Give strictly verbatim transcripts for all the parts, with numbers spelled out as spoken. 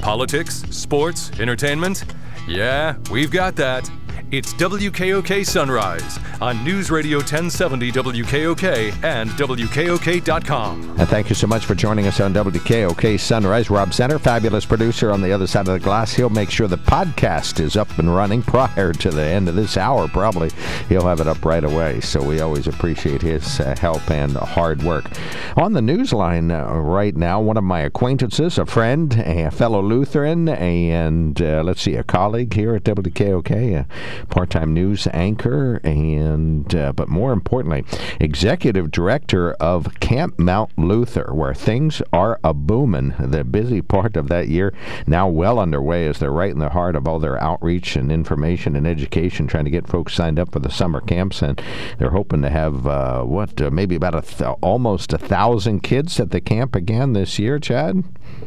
Politics, sports, entertainment? Yeah, we've got that. It's W K O K Sunrise on News Radio ten seventy W K O K and W K O K dot com. And thank you so much for joining us on W K O K Sunrise. Rob Center, fabulous producer on the other side of the glass. He'll make sure the podcast is up and running prior to the end of this hour, probably. He'll have it up right away. So we always appreciate his uh, help and hard work. On the news line uh, right now, one of my acquaintances, a friend, a fellow Lutheran, and uh, let's see, a colleague here at W K O K, a part-time news anchor, and uh, but more importantly, executive director of Camp Mount Luther, where things are a booming. The busy part of that year now well underway as they're right in the heart of all their outreach and information and education, trying to get folks signed up for the summer camps, and they're hoping to have uh, what uh, maybe about a th- almost a thousand kids at the camp again this year. Chad?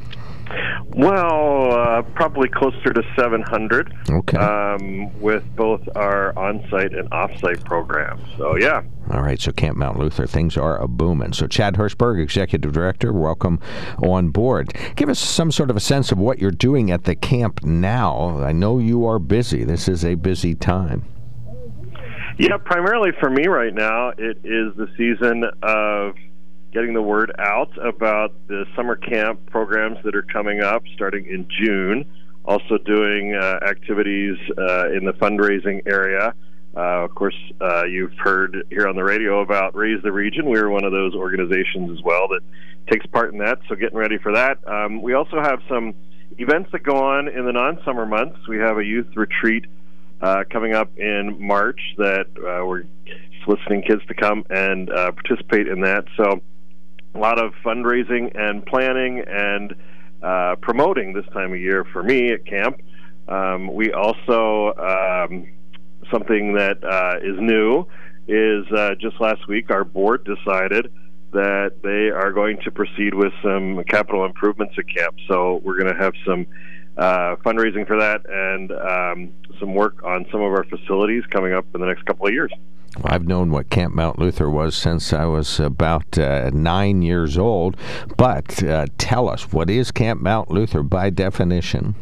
Well, uh, probably closer to seven hundred. Okay. Um, with both our on-site and off-site programs. So, yeah. All right, so Camp Mount Luther, things are a booming. So Chad Hirschberg, Executive Director, welcome on board. Give us some sort of a sense of what you're doing at the camp now. I know you are busy. This is a busy time. Yeah, primarily for me right now, it is the season of getting the word out about the summer camp programs that are coming up starting in June. Also doing uh, activities uh, in the fundraising area. Uh, of course, uh, you've heard here on the radio about Raise the Region. We're one of those organizations as well that takes part in that, so getting ready for that. Um, we also have some events that go on in the non-summer months. We have a youth retreat uh, coming up in March that uh, we're soliciting kids to come and uh, participate in that. So a lot of fundraising and planning and uh, promoting this time of year for me at camp. Um, we also, um, something that uh, is new is uh, just last week our board decided that they are going to proceed with some capital improvements at camp. So we're going to have some uh, fundraising for that and um, some work on some of our facilities coming up in the next couple of years. Well, I've known what Camp Mount Luther was since I was about uh, nine years old. But uh, tell us, what is Camp Mount Luther by definition?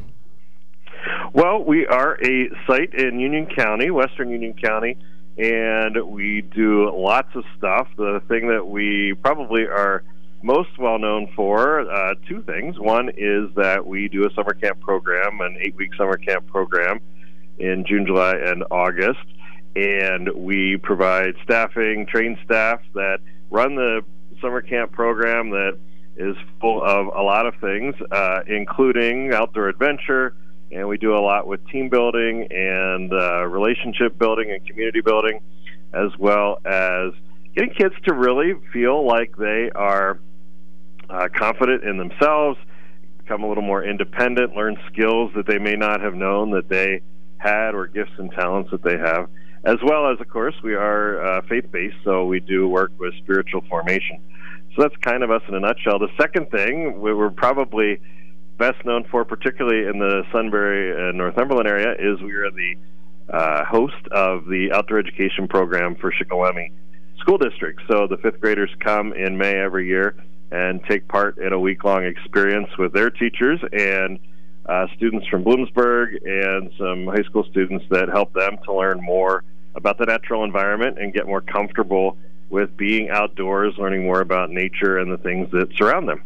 Well, we are a site in Union County, Western Union County, and we do lots of stuff. The thing that we probably are most well known for, uh, two things. One is that we do a summer camp program, an eight-week summer camp program in June, July, and August. And we provide staffing, trained staff that run the summer camp program that is full of a lot of things, uh, including outdoor adventure, and we do a lot with team building and uh, relationship building and community building, as well as getting kids to really feel like they are uh, confident in themselves, become a little more independent, learn skills that they may not have known that they had or gifts and talents that they have. As well as, of course, we are uh, faith-based, so we do work with spiritual formation. So that's kind of us in a nutshell. The second thing we we're probably best known for, particularly in the Sunbury and Northumberland area, is we are the uh, host of the outdoor education program for Shikellamy School District. So the fifth graders come in May every year and take part in a week-long experience with their teachers and Uh, students from Bloomsburg and some high school students that help them to learn more about the natural environment and get more comfortable with being outdoors, learning more about nature and the things that surround them.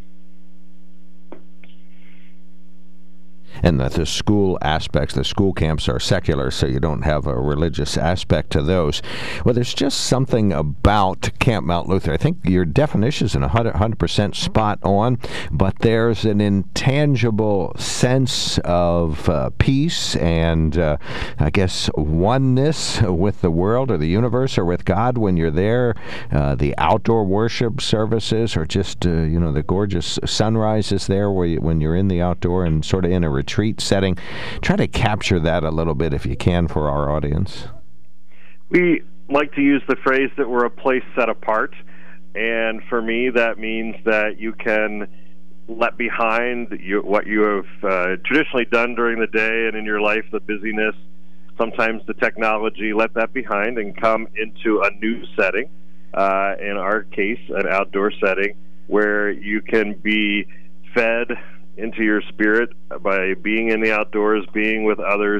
And that the school aspects, the school camps are secular, so you don't have a religious aspect to those. Well, there's just something about Camp Mount Luther. I think your definition is one hundred percent spot on, but there's an intangible sense of uh, peace and, uh, I guess, oneness with the world or the universe or with God when you're there. Uh, the outdoor worship services or just, uh, you know, the gorgeous sunrises there where you, when you're in the outdoor and sort of in a retreat setting. Try to capture that a little bit if you can for our audience. We like to use the phrase that we're a place set apart, and for me that means that you can let behind you, what you have uh, traditionally done during the day and in your life, the busyness, sometimes the technology, let that behind and come into a new setting, uh, in our case, an outdoor setting, where you can be fed into your spirit by being in the outdoors, being with others.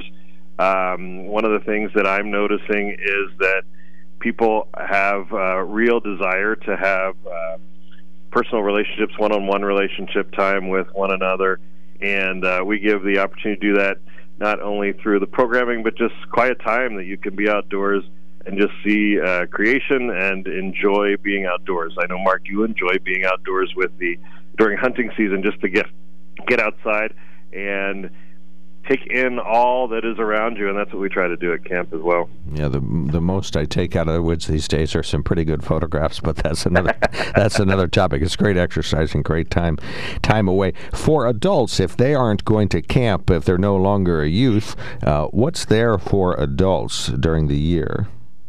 Um, one of the things that I'm noticing is that people have a real desire to have uh, personal relationships, one-on-one relationship time with one another, and uh, we give the opportunity to do that not only through the programming, but just quiet time that you can be outdoors and just see uh, creation and enjoy being outdoors. I know, Mark, you enjoy being outdoors with the during hunting season, just to get get outside and take in all that is around you, and that's what we try to do at camp as well. Yeah, the the most I take out of the woods these days are some pretty good photographs, but that's another that's another topic. It's great exercise and great time time away. For adults, if they aren't going to camp, if they're no longer a youth, uh, what's there for adults during the year?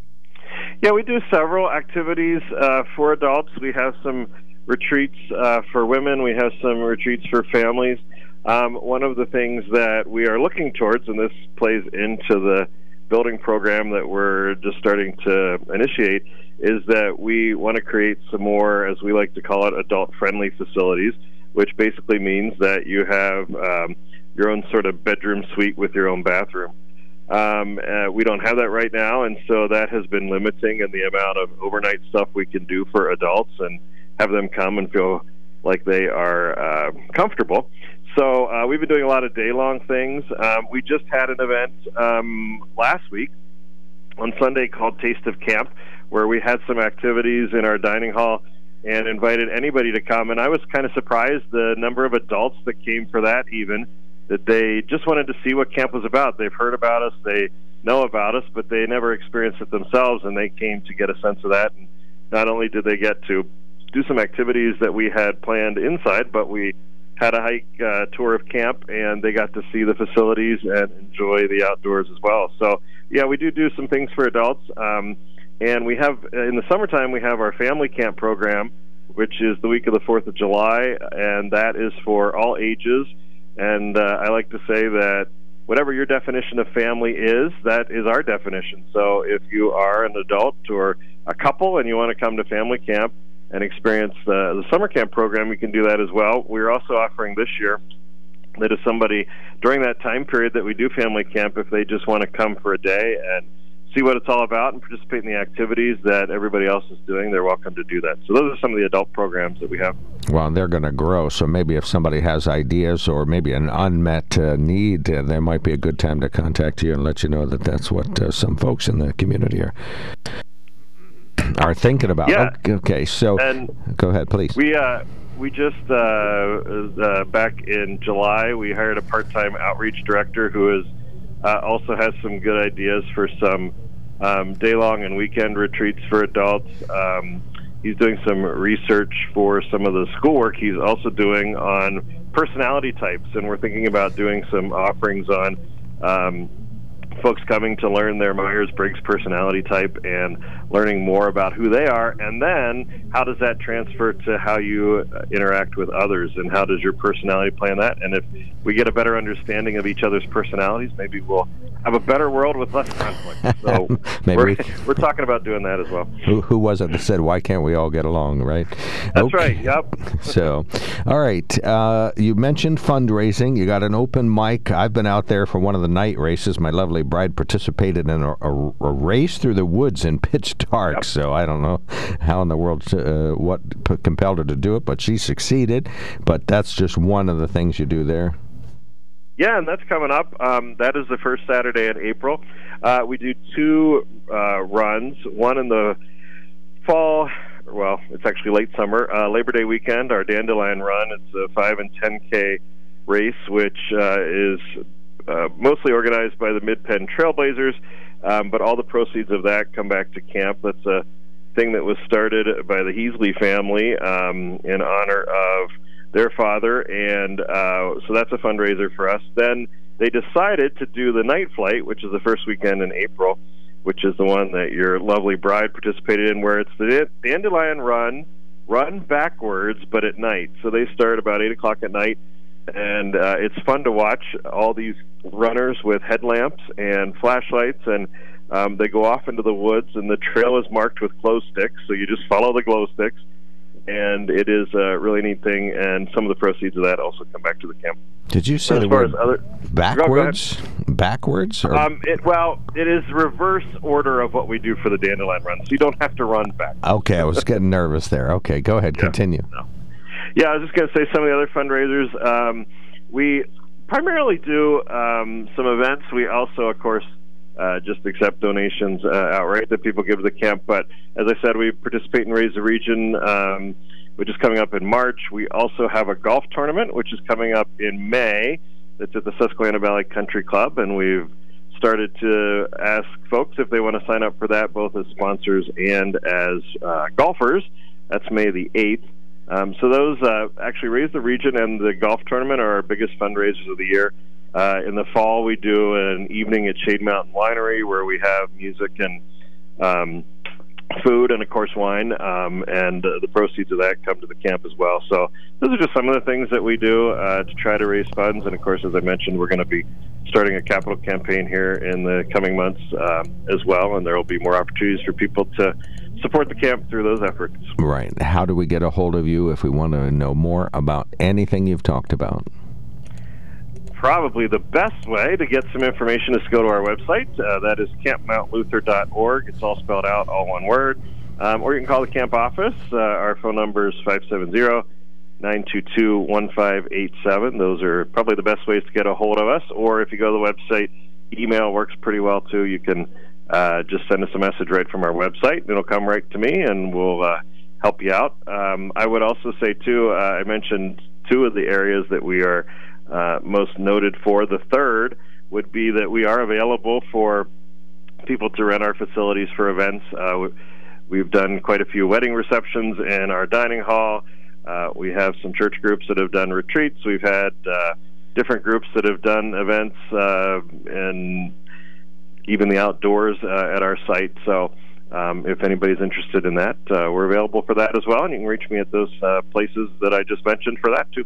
Yeah, we do several activities uh, for adults. We have some retreats uh, for women. We have some retreats for families. Um, one of the things that we are looking towards, and this plays into the building program that we're just starting to initiate, is that we want to create some more, as we like to call it, adult-friendly facilities, which basically means that you have um, your own sort of bedroom suite with your own bathroom. Um, uh, we don't have that right now, and so that has been limiting in the amount of overnight stuff we can do for adults and have them come and feel like they are uh, comfortable. So uh, we've been doing a lot of day-long things. Um, we just had an event um, last week on Sunday called Taste of Camp, where we had some activities in our dining hall and invited anybody to come. And I was kind of surprised the number of adults that came for that even, that they just wanted to see what camp was about. They've heard about us, they know about us, but they never experienced it themselves, and they came to get a sense of that. And not only did they get to do some activities that we had planned inside, but we had a hike uh, tour of camp, and they got to see the facilities and enjoy the outdoors as well. So, yeah, we do do some things for adults. Um, and we have, in the summertime, we have our family camp program, which is the week of the fourth of July, and that is for all ages. And uh, I like to say that whatever your definition of family is, that is our definition. So if you are an adult or a couple and you want to come to family camp and experience the, the summer camp program, you can do that as well. We're also offering this year that if somebody, during that time period that we do family camp, if they just want to come for a day and see what it's all about and participate in the activities that everybody else is doing, they're welcome to do that. So those are some of the adult programs that we have. Well, they're going to grow, so maybe if somebody has ideas or maybe an unmet uh, need, uh, there might be a good time to contact you and let you know that that's what uh, some folks in the community are are thinking about. Yeah. Okay, okay, so and go ahead, please. We uh, we just, uh, uh, back in July, we hired a part-time outreach director who is uh, also has some good ideas for some um, day-long and weekend retreats for adults. Um, he's doing some research for some of the schoolwork he's also doing on personality types, and we're thinking about doing some offerings on um, folks coming to learn their Myers-Briggs personality type and learning more about who they are, and then how does that transfer to how you interact with others, and how does your personality play in that? And if we get a better understanding of each other's personalities, maybe we'll have a better world with less conflict. So maybe we're, we... we're talking about doing that as well. Who, who was it that said, why can't we all get along, right? That's okay. right, yep. So, all right, uh, you mentioned fundraising. You got an open mic. I've been out there for one of the night races. My lovely bride participated in a, a, a race through the woods in pitch dark, yep. So I don't know how in the world, uh, what p- compelled her to do it, but she succeeded. But that's just one of the things you do there. Yeah, and that's coming up. Um, that is the first Saturday in April. Uh, we do two uh, runs, one in the fall, well, it's actually late summer, uh, Labor Day weekend, our Dandelion Run. It's a five and ten K race, which uh, is uh, mostly organized by the Mid-Penn Trailblazers, um, but all the proceeds of that come back to camp. That's a thing that was started by the Heasley family um, in honor of their father, and uh, so that's a fundraiser for us. Then they decided to do the night flight, which is the first weekend in April, which is the one that your lovely bride participated in, where it's the Dandelion Run, run backwards, but at night. So they start about eight o'clock at night, and uh, it's fun to watch all these runners with headlamps and flashlights, and um, they go off into the woods, and the trail is marked with glow sticks, so you just follow the glow sticks. and it is a really neat thing, and some of the proceeds of that also come back to the camp. Did you say as the far word as other, backwards? Backwards? Or? Um, it, well, it is reverse order of what we do for the Dandelion Run, so you don't have to run back. Okay, I was getting nervous there. Okay, go ahead, yeah. continue. No. Yeah, I was just going to say some of the other fundraisers. Um, we primarily do um, some events. We also, of course, uh, just accept donations uh, outright that people give to the camp. But as I said, we participate in Raise the Region, um, which is coming up in March. We also have a golf tournament, which is coming up in May. That's at the Susquehanna Valley Country Club, and we've started to ask folks if they want to sign up for that, both as sponsors and as uh, golfers. That's May the eighth. Um, so those uh, actually Raise the Region and the golf tournament are our biggest fundraisers of the year. Uh, in the fall, we do an evening at Shade Mountain Winery where we have music and um, food and, of course, wine, um, and uh, the proceeds of that come to the camp as well. So those are just some of the things that we do uh, to try to raise funds. And, of course, as I mentioned, we're going to be starting a capital campaign here in the coming months um, as well, and there will be more opportunities for people to support the camp through those efforts. Right. How do we get a hold of you if we want to know more about anything you've talked about? Probably the best way to get some information is to go to our website. Uh, that is camp mount luther dot org. It's all spelled out, all one word. Um, or you can call the camp office. Uh, our phone number is five seven zero, nine two two, one five eight seven. Those are probably the best ways to get a hold of us. Or if you go to the website, email works pretty well too. You can uh, just send us a message right from our website. It'll come right to me, and we'll uh, help you out. Um, I would also say, too, uh, I mentioned two of the areas that we are Uh, most noted for. The third would be that we are available for people to rent our facilities for events. Uh, we've done quite a few wedding receptions in our dining hall. Uh, we have some church groups that have done retreats. We've had uh, different groups that have done events uh, and even the outdoors uh, at our site. So um, if anybody's interested in that, uh, we're available for that as well, and you can reach me at those uh, places that I just mentioned for that too.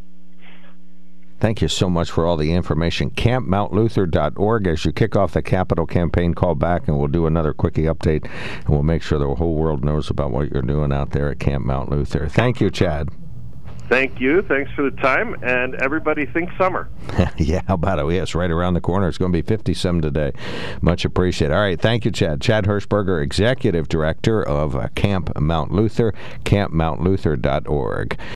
Thank you so much for all the information. camp mount luther dot org. As you kick off the capital campaign, call back and we'll do another quickie update, and we'll make sure the whole world knows about what you're doing out there at Camp Mount Luther. Thank you, Chad. Thank you. Thanks for the time, and everybody think summer. Yeah, how about it? Yes, right around the corner. It's going to be fifty-seven today. Much appreciated. All right, thank you, Chad. Chad Hirschberger, Executive Director of uh, Camp Mount Luther, camp mount luther dot org.